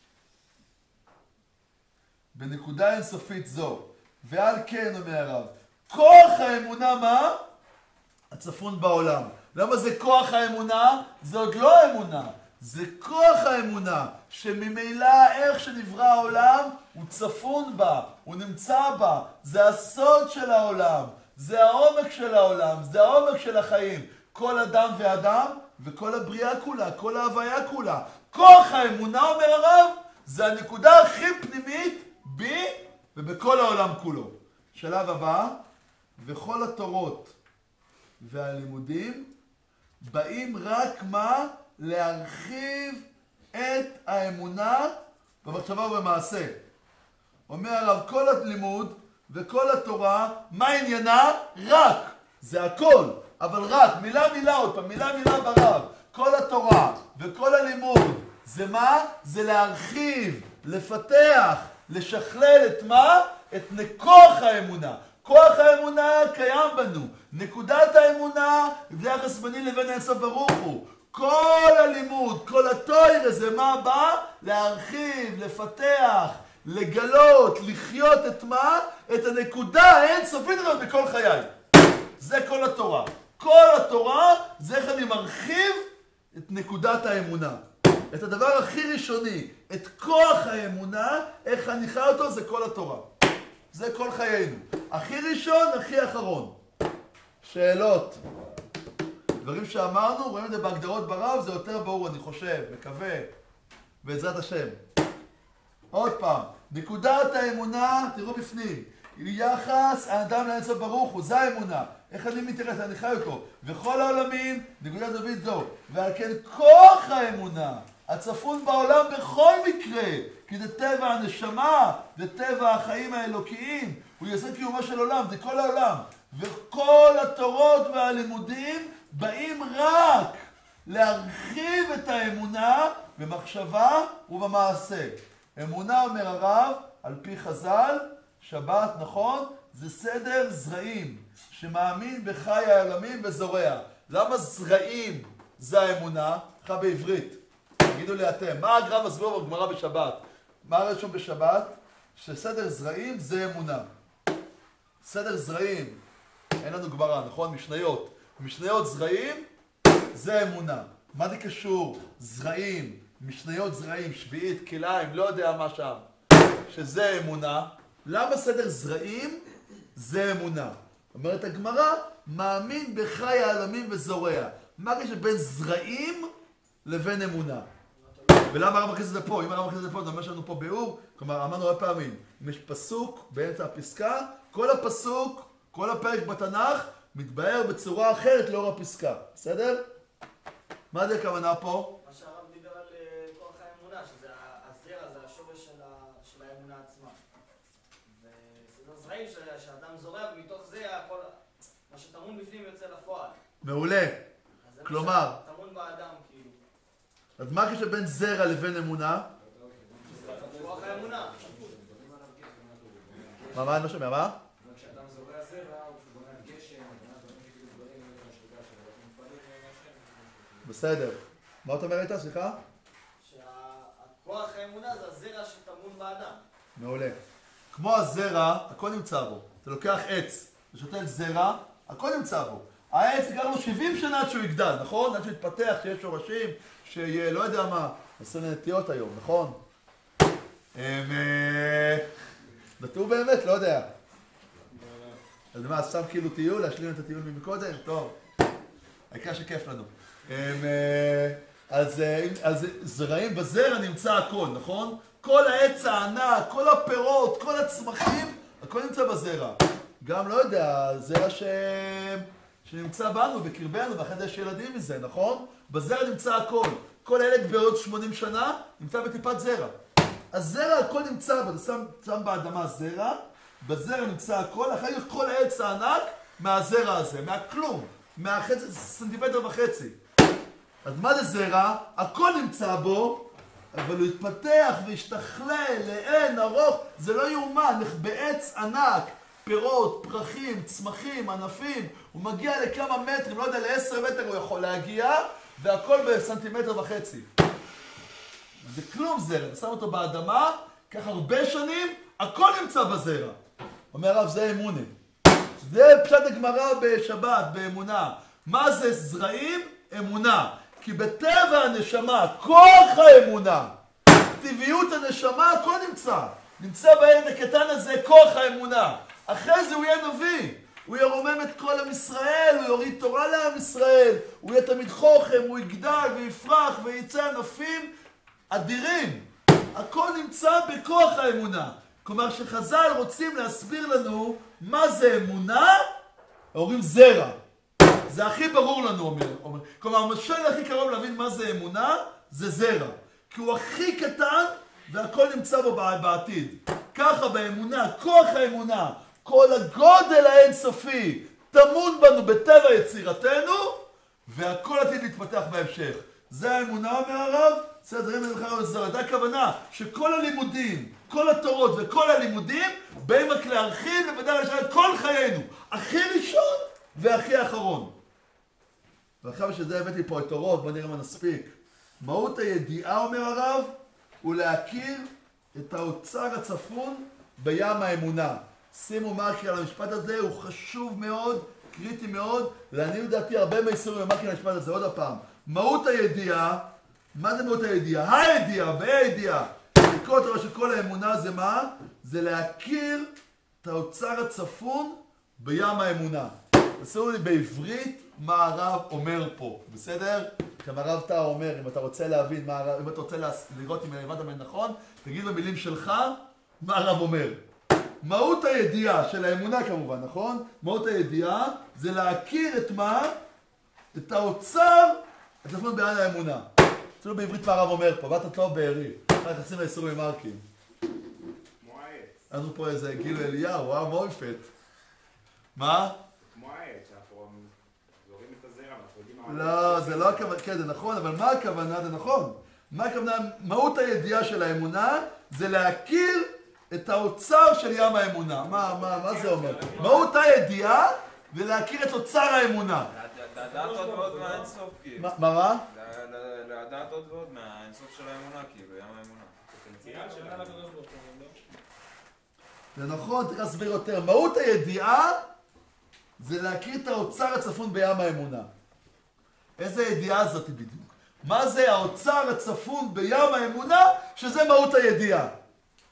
בנקודה אינסופית זו. ועל כן, אומר הרב, כוח האמונה מה? הצפון בעולם. למה זה כוח האמונה? זה עוד לא האמונה. זה כוח האמונה, שממילא איך שנברא העולם, הוא צפון בה, הוא נמצא בה. זה הסוד של העולם, זה העומק של העולם, זה העומק של החיים. כל אדם ואדם, וכל הבריאה כולה, כל ההוויה כולה. כוח האמונה, אומר הרב, זה הנקודה הכי פנימית בי ובכל העולם כולו. שלב הבא, וכל התורות והלימודים באים רק מה? להרחיב את האמונה במחשבה ובמעשה. אומר הרב, כל הלימוד וכל התורה, מה עניינה? רק. זה הכל. אבל רק, מילה מילה עוד פעם, מילה מילה ברב. כל התורה וכל הלימוד, זה מה? זה להרחיב, לפתח, לשכלל את מה? את כוח האמונה. כוח האמונה קיים בנו. נקודת האמונה זה יחס ביני לבין האינסוף ברוך הוא. כל הלימוד, כל התורה, זה מה בא? להרחיב, לפתח, לגלות, לחיות את מה? את הנקודה האינסופית הזאת בכל חיי. זה כל התורה. כל התורה זה איך אני מרחיב את נקודת האמונה. את הדבר הכי ראשוני, את כוח האמונה, איך אני חי אותו, זה כל התורה. זה כל חיינו. הכי ראשון, הכי אחרון. שאלות. דברים שאמרנו, רואים את זה בהגדרות ברב, זה יותר ברור, אני חושב, מקווה, בעזרת השם. עוד פעם, נקודת האמונה, תראו בפנים, יחס האדם לאינסוף ברוך הוא, זה האמונה. איך אני מתייחס, אני חי אותו. וכל העולמים, נקודת דוד זו. ועל כן כוח האמונה, הצפון בעולם בכל מקרה, כי זה טבע הנשמה, זה טבע החיים האלוקיים, הוא יעשה קיומו של עולם, זה כל העולם. וכל התורות והלימודים באים רק להרחיב את האמונה במחשבה ובמעשה. אמונה, אומר הרב, על פי חז"ל, שבת, נכון? זה סדר זרעים, שמאמין בחי העולמים וזורע. למה זרעים זה האמונה? ככה בעברית. תגידו לי אתם, מה הגר"א מסביר בגמרא בשבת? מה רשום בשבת? שסדר זרעים זה אמונה. סדר זרעים, אין לנו גמרא, נכון? משניות. משניות זרעים זה אמונה. מה זה קשור? זרעים, משניות זרעים, שביעית, כליים, לא יודע מה שם. שזה אמונה. למה סדר זרעים זה אמונה? אומרת הגמרא, מאמין בחי העלמים וזורע. מה הקשר בין זרעים לבין אמונה? ולמה הרב מכניס את זה פה? אם הרב מכניס את זה פה, זה אומר שלנו פה ביאור. כלומר, אמרנו הרבה פעמים, אם יש פסוק באמצע הפסקה, כל הפסוק, כל הפרק בתנ"ך, מתבהר בצורה אחרת לאור הפסקה. בסדר? מה זה הכוונה פה? מה שהרב דיבר על כוח האמונה, שזה הזרע, זה השורש של האמונה עצמה. וזה זרעים שהאדם זורע, ומתוך זה מה שטמון בפנים יוצא לפועל. מעולה. כלומר, טמון באדם, כאילו. אז מה הקשר בין זרע לבין אמונה? כוח האמונה. מה אני לא שומע? מה? כשאדם זורע זרע, הוא בונה על גשם, דברים בסדר. מה אתה אומר איתה? סליחה? שהכוח האמונה זה הזרע שטמון באדם. מעולה. כמו הזרע, הכל נמצא בו. אתה לוקח עץ, ושותל זרע, הכל נמצא בו. העץ ייקח לו 70 שנה עד שהוא יגדל, נכון? עד שהוא יתפתח, שיהיה שורשים, שיהיה, לא יודע מה, עושה נטיות היום, נכון? נטו באמת, לא יודע. אז מה, סתם כאילו טיול, להשלים את הטיול ממקודם? טוב. העיקר שכיף לנו. אז זרעים בזרע נמצא הכל, נכון? כל העץ הענק, כל הפירות, כל הצמחים, הכל נמצא בזרע. גם, לא יודע, זרע שנמצא בנו, בקרבנו, ואחרי יש ילדים מזה, נכון? בזרע נמצא הכל. כל הילד בעוד 80 שנה נמצא בטיפת זרע. הזרע הכל נמצא, אתה שם באדמה זרע, בזרע נמצא הכל, אחרי כל העץ הענק מהזרע הזה, מהכלום, מהחצי, סנטימטר וחצי. אז מה זה זרע? הכל נמצא בו, אבל הוא התפתח והשתכלל לאין ארוך, זה לא יאומן, בעץ ענק, פירות, פרחים, צמחים, ענפים, הוא מגיע לכמה מטרים, לא יודע, ל10 מטר הוא יכול להגיע, והכל בסנטימטר וחצי. זה כלום זרע, אתה שם אותו באדמה, כך הרבה שנים, הכל נמצא בזרע. אומר הרב, זה אמונה. זה פשט הגמרא בשבת, באמונה. מה זה זרעים? אמונה. כי בטבע הנשמה, כוח האמונה, טבעיות הנשמה, הכל נמצא. נמצא בילד הקטן הזה כוח האמונה. אחרי זה הוא יהיה נביא. הוא ירומם את כל עם ישראל, הוא יוריד תורה לעם ישראל, הוא יהיה תמיד חוכם, הוא יגדל ויפרח ויצא ענפים אדירים. הכל נמצא בכוח האמונה. כלומר שחז"ל רוצים להסביר לנו מה זה אמונה, אומרים זרע. זה הכי ברור לנו, אומר. כלומר, המשל הכי קרוב להבין מה זה אמונה, זה זרע. כי הוא הכי קטן והכל נמצא בו בעתיד. ככה באמונה, כוח האמונה, כל הגודל האינסופי טמון בנו בטבע יצירתנו, והכל עתיד להתפתח בהמשך. זה האמונה, אומר הרב, זה הדברים האלה בכלל בזרע. זה הכוונה שכל הלימודים, כל התורות וכל הלימודים באים רק להרחיב ובדרך כלל את כל חיינו. הכי ראשון והכי אחרון. ואחר שזה הבאתי פה את תורות, בוא נראה מה נספיק. מהות הידיעה, אומר הרב, הוא להכיר את האוצר הצפון בים האמונה. שימו מרקר על המשפט הזה, הוא חשוב מאוד, קריטי מאוד, לעניות דעתי הרבה מהיסורים במרקר על המשפט הזה, עוד הפעם. מהות הידיעה, מה זה מהות הידיעה? הידיעה, בהידיעה. לקרוא את הראש של כל האמונה זה מה? זה להכיר את האוצר הצפון בים האמונה. תשימו לי בעברית מה הרב אומר פה, בסדר? כמה הרב תא אומר, אם אתה רוצה להבין, אם אתה רוצה לראות אם הבנת מה נכון, תגיד במילים שלך מה הרב אומר. מהות הידיעה של האמונה כמובן, נכון? מהות הידיעה זה להכיר את מה? את האוצר הצפון בים האמונה. תשימו בעברית מה הרב אומר פה, באת טוב בערי. אחר כך שים ליסורים מרקים. כמו העץ. לנו פה איזה גילו אליהו, וואו, מויפת. מה? כמו העץ, שאנחנו זורים את הזרע, אנחנו יודעים מה... לא, זה לא הכוונה, כן, זה נכון, אבל מה הכוונה? זה נכון. מה הכוונה? מהות הידיעה של האמונה זה להכיר את האוצר של ים האמונה. מה זה אומר? מהות הידיעה ולהכיר את אוצר האמונה. לדעת עוד ועוד מהאינסוף, כאילו. מה? לדעת עוד ועוד מהאינסוף של האמונה, כאילו, ים האמונה. פוטנציאל של האמונה. זה נכון, צריך להסביר יותר. מהות הידיעה זה להכיר את האוצר הצפון בים האמונה. איזה ידיעה זאת בדיוק? מה זה האוצר הצפון בים האמונה? שזה מהות הידיעה.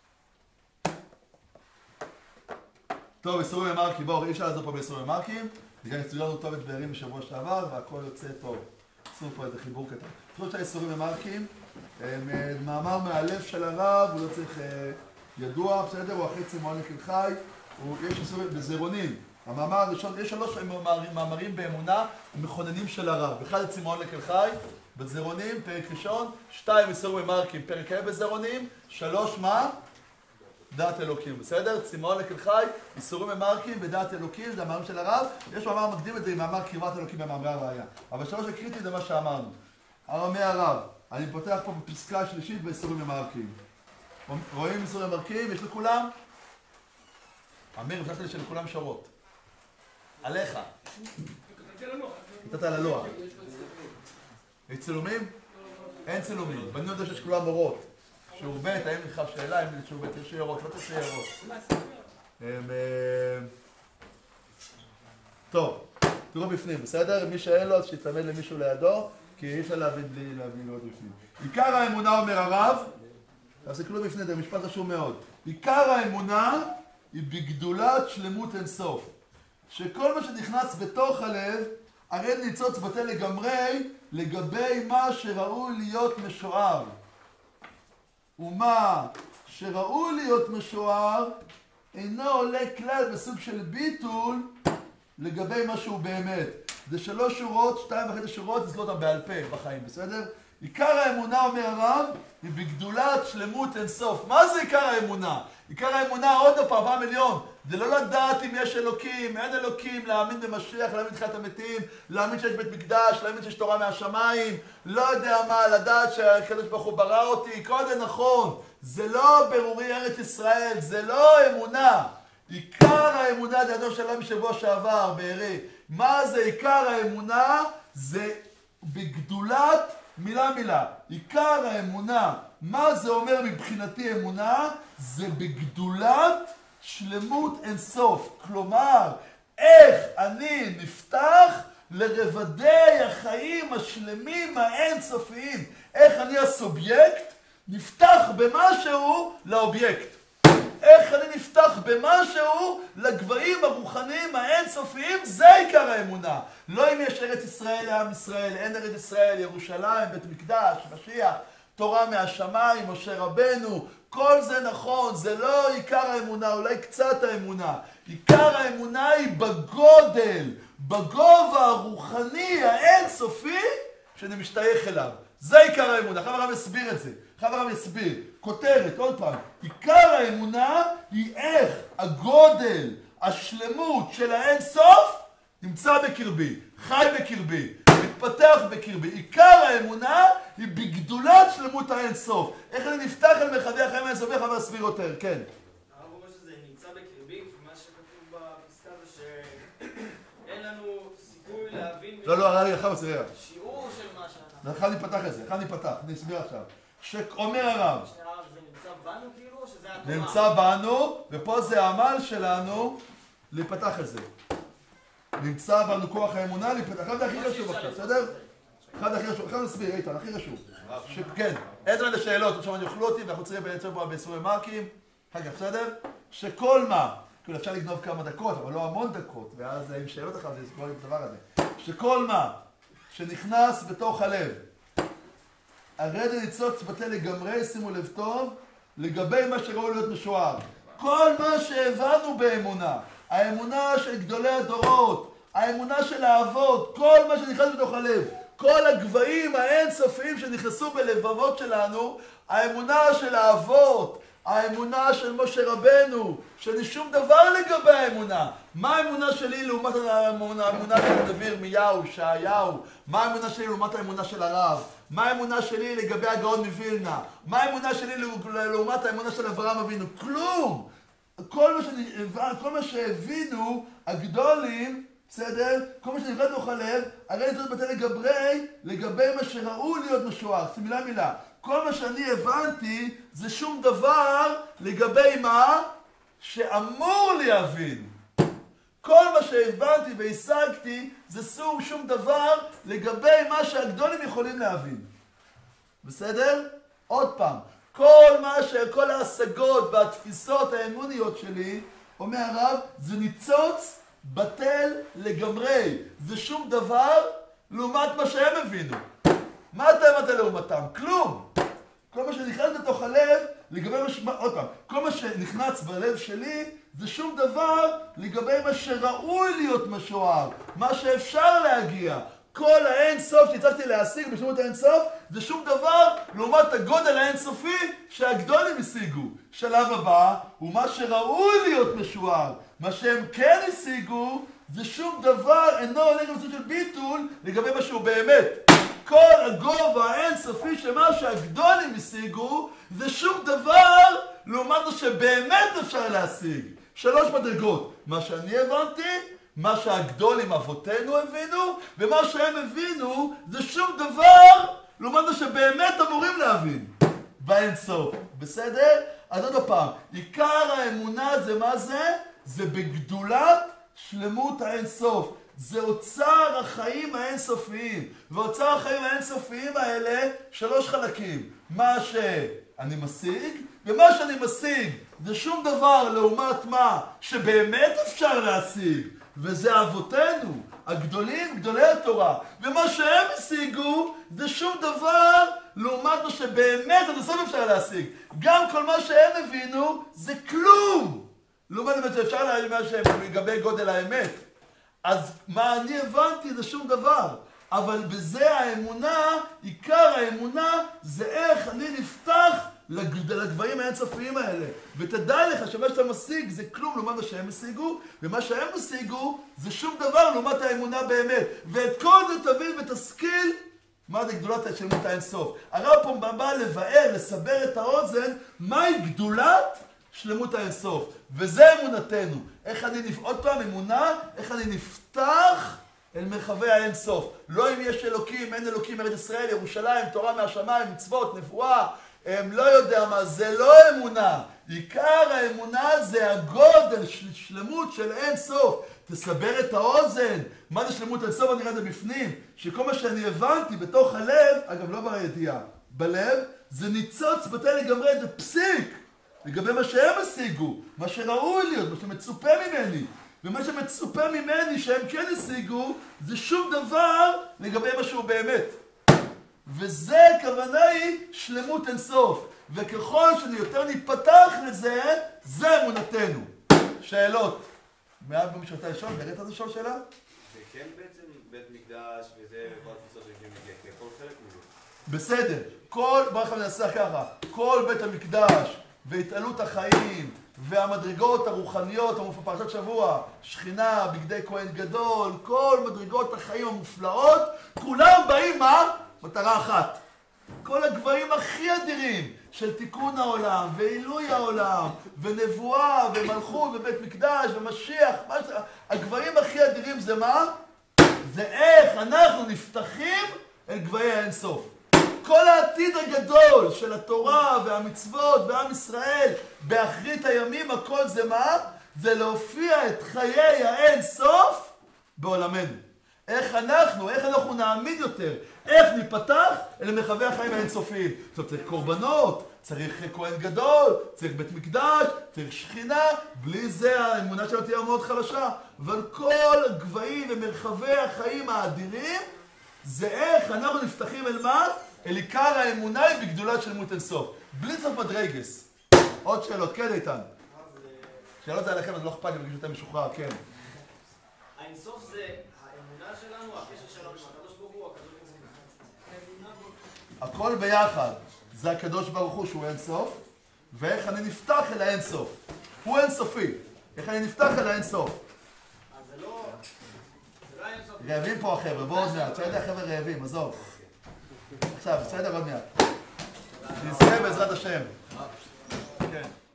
טוב, איסורים ומרקים, בואו, אי אפשר לעזור פה באיסורים ומרקים. בגלל יצאו לנו טוב את בארים בשבוע שעבר, והכל יוצא טוב. עשו פה איזה חיבור קטן. תחילת שהאיסורים המרקים, מאמר מהלב של הרב, הוא לא צריך ידוע, בסדר? הוא אחרי צימון לקל חי, יש איסורים בזירונים. המאמר הראשון, יש 3 מאמרים באמונה, מכוננים של הרב. אחד צימון לקל חי, בזירונים, פרק ראשון, 2 איסורים המרקים, פרק ה' בזירונים, 3 מה? דעת אלוקים, בסדר? צימון לקל חי, איסורים המרקים ודעת אלוקים, זה המאמרים של הרב. יש מאמר מקדים את זה עם מאמר קרבת אלוקים במאמרי הראייה. אבל 3 הקריטי זה מה שאמרנו. הרמי הרב, אני פותח פה בפסקה שלישית באיסורים המרקים. רואים איסורים המרקים? יש לכולם? אמיר, הבטחת לי שלכולם שורות. עליך. נתת על הלוח. יש צילומים? אין צילומים. בני יודע שיש כולם מורות. שיעור ב', האם לך שאלה, אם שיעור ב' יש הערות, לא תעשה הערות. טוב, תראו בפנים, בסדר? מי שאין לו, אז שיצמד למישהו לידו, כי אי אפשר להבין בלי לראות בפנים. עיקר האמונה, אומר הרב, תסתכלו בפנים, זה משפט חשוב מאוד. עיקר האמונה היא בגדולת שלמות אינסוף. שכל מה שנכנס בתוך הלב, הרי ניצוץ בטל לגמרי, לגבי מה שראוי להיות משוער. ומה שראוי להיות משוער, אינו עולה כלל בסוג של ביטול, לגבי מה שהוא באמת. זה 3 שורות, 2.5 שורות, תזכור אותם בעל פה בחיים, בסדר? עיקר האמונה, אומר הרב, היא בגדולת שלמות אינסוף. מה זה עיקר האמונה? עיקר האמונה, עוד פעם, 4 מיליון. זה לא לדעת אם יש אלוקים, אין אלוקים, להאמין במשיח, להאמין בתחיית המתים, להאמין שיש בית מקדש, להאמין שיש תורה מהשמיים, לא יודע מה, לדעת שהקדוש ברוך הוא ברא אותי, כל זה נכון. זה לא ברורי ארץ ישראל, זה לא אמונה. עיקר האמונה, זה אדון שלם משבוע שעבר, בערי. מה זה עיקר האמונה? זה בגדולת מילה. עיקר האמונה, מה זה אומר מבחינתי אמונה? זה בגדולת שלמות אינסוף. כלומר, איך אני נפתח לרבדי החיים השלמים האינסופיים. איך אני הסובייקט נפתח במשהו לאובייקט. איך אני נפתח במשהו לגבהים הרוחניים האינסופיים, זה עיקר האמונה. לא אם יש ארץ ישראל לעם ישראל, אין ארץ ישראל, ירושלים, בית מקדש, משיח, תורה מהשמיים, משה רבנו, כל זה נכון, זה לא עיקר האמונה, אולי קצת האמונה. עיקר האמונה היא בגודל, בגובה הרוחני האינסופי שאני משתייך אליו. זה עיקר האמונה. עכשיו הרב הסביר את זה. עכשיו הרב הסביר. כותרת, עוד פעם. עיקר האמונה היא איך הגודל, השלמות של האינסוף נמצא בקרבי, חי בקרבי, מתפתח בקרבי. עיקר האמונה היא בגדולת שלמות האינסוף. איך אני נפתח על מרחבי החיים האינסופי, הרב הסביר יותר, כן. הרב אומר שזה נמצא בקרבי, כי מה שכתוב בפסקה זה שאין לנו סיכוי להבין... לא, רגע, הרב הסביר. שיעור של מה שאנחנו... אחד נפתח את זה, אני אסביר עכשיו. שאומר הרב, זה נמצא בנו כאילו, או שזה התורה? נמצא בנו, ופה זה העמל שלנו לפתח את זה. נמצא בנו כוח האמונה לפתח. אחד הכי חשוב עכשיו, בסדר? אחד הכי חשוב, אחד נסביר, איתן, הכי חשוב. כן, אין לנו שאלות, עכשיו אני אוכלו אותי, ואנחנו צריכים בעצם פה באיסורי מרקים. אחר כך, בסדר? שכל מה, כאילו אפשר לגנוב כמה דקות, אבל לא המון דקות, ואז עם שאלות אחת זה יסבור את הדבר הזה. שכל מה שנכנס בתוך הלב, הרי זה ניצוץ בטל לגמרי, שימו לב טוב, לגבי מה שראוי להיות משוער. כל מה שהבנו באמונה, האמונה של גדולי הדורות, האמונה של האבות, כל מה שנכנס בתוך הלב, כל הגבהים האינסופיים שנכנסו בלבבות שלנו, האמונה של האבות, האמונה של משה רבנו, שאין שום דבר לגבי האמונה. מה האמונה שלי לעומת האמונה של דוד ירמיהו, ישעיהו? מה האמונה שלי לעומת האמונה של הרב? מה האמונה שלי לגבי הגאון מווילנה? מה האמונה שלי לעומת האמונה של אברהם אבינו? כלום! כל מה שהבינו הגדולים, בסדר? כל מה שנברד לך לב, הרי זאת בטל לגבי מה שראוי להיות משוער. זה מילה. כל מה שאני הבנתי זה שום דבר לגבי מה שאמור להבין. כל מה שהבנתי והשגתי זה שום דבר לגבי מה שהגדולים יכולים להבין. בסדר? עוד פעם. כל ההשגות והתפיסות האמוניות שלי, אומר הרב, זה ניצוץ בטל לגמרי. זה שום דבר לעומת מה שהם הבינו. מה אתה הבנת לעומתם? כלום. כל מה שנכנס לתוך הלב, לגבי עוד פעם, כל מה שנכנס בלב שלי, זה שום דבר לגבי מה שראוי להיות משוער, מה שאפשר להגיע. כל האינסוף שהצלחתי להשיג בשלמות האינסוף, זה שום דבר לעומת הגודל האינסופי שהגדולים השיגו. שלב הבא הוא מה שראוי להיות משוער. מה שהם כן השיגו, זה שום דבר אינו עולה למצוא של ביטול לגבי מה שהוא באמת. כל הגובה האינסופי שמה שהגדולים השיגו, זה שום דבר לעומת מה שבאמת אפשר להשיג. 3 מדרגות. מה שאני הבנתי, מה שהגדולים אבותינו הבינו, ומה שהם הבינו זה שום דבר לעומת מה שבאמת אמורים להבין באינסוף. בסדר? אז עוד פעם, עיקר האמונה זה מה זה? זה בגדולת שלמות האינסוף. זה אוצר החיים האינסופיים. ואוצר החיים האינסופיים האלה 3 חלקים. מה שאני משיג, ומה שאני משיג זה שום דבר לעומת מה שבאמת אפשר להשיג. וזה אבותינו, הגדולים, גדולי התורה. ומה שהם השיגו זה שום דבר לעומת מה שבאמת עד הסוף אפשר להשיג. גם כל מה שהם הבינו זה כלום. לעומת מה שאפשר להבין מה שהם לגבי גודל האמת. אז מה אני הבנתי זה שום דבר. אבל בזה האמונה, עיקר האמונה זה איך אני נפתח לגבהים האינסופיים האלה. ותדע לך שמה שאתה משיג זה כלום לעומת מה שהם השיגו, ומה שהם השיגו זה שום דבר לעומת האמונה באמת. ואת כל זה תבין ותשכיל מה זה גדולת שלמות האינסוף. הרב פה בא לבאר, לסבר את האוזן, מהי גדולת שלמות האינסוף. וזה אמונתנו. איך אני עוד פעם אמונה, איך אני נפתח אל מרחבי האינסוף. לא אם יש אלוקים, אין אלוקים, ארץ ישראל, ירושלים, תורה מהשמיים, מצוות, נבואה, לא יודע מה, זה לא אמונה. עיקר האמונה זה הגודל, שלמות של אינסוף. תסבר את האוזן. מה זה שלמות אינסוף? אני רואה את זה בפנים. שכל מה שאני הבנתי בתוך הלב, אגב לא בידיעה, בלב, זה ניצוץ בטל לגמרי, זה פסיק. לגבי מה שהם השיגו, מה שראוי להיות, מה שמצופה ממני. ומה שמצופה ממני שהם כן השיגו, זה שום דבר לגבי מה שהוא באמת. וזה הכוונה היא שלמות אינסוף. וככל שאני יותר ניפתח לזה, זה אמונתנו. שאלות. מעט במשהו אתה לשאול? ברגע אתה לשאול שאלה? זה כן בעצם בית מקדש וזה וכל התפיסות שכן מגיע, כי הכל חלק מזה. בסדר. בוא אנחנו נעשה ככה. כל בית המקדש והתעלות החיים והמדרגות הרוחניות, פרשת שבוע, שכינה, בגדי כהן גדול, כל מדרגות החיים המופלאות, כולם באים מה? מטרה אחת. כל הגבהים הכי אדירים של תיקון העולם, ועילוי העולם, ונבואה, ומלכות, ובית מקדש, ומשיח, הגבהים הכי אדירים זה מה? זה איך אנחנו נפתחים אל גבהי האינסוף. כל העתיד הגדול של התורה והמצוות ועם ישראל באחרית הימים, הכל זה מה? זה להופיע את חיי האין סוף בעולמנו. איך אנחנו נעמיד יותר, איך ניפתח אל מרחבי החיים האינסופיים. זאת צריך קורבנות, צריך כהן גדול, צריך בית מקדש, צריך שכינה, בלי זה האמונה שלנו תהיה מאוד חלשה. אבל כל הגבהים ומרחבי החיים האדירים, זה איך אנחנו נפתחים אל מה? אל עיקר האמונה היא בגדולת שלמות אינסוף. בלי סוף מדרגס. עוד שאלות, כן איתן. שאלות זה עליכם, אז לא אכפת לי בגיש יותר משוחרר, כן. האינסוף זה האמונה שלנו, הקשר שלנו עם הקדוש ברוך הוא, הקדוש ברוך הוא. הכל ביחד. זה הקדוש ברוך הוא שהוא אינסוף, ואיך אני נפתח אל האינסוף. הוא אינסופי. איך אני נפתח אל האינסוף. אז זה לא האינסוף. רעבים פה החבר'ה, בואו עוד מעט. שאלה החבר'ה רעבים, עזוב. עכשיו, בסדר עוד מעט. נזכה בעזרת השם. כן.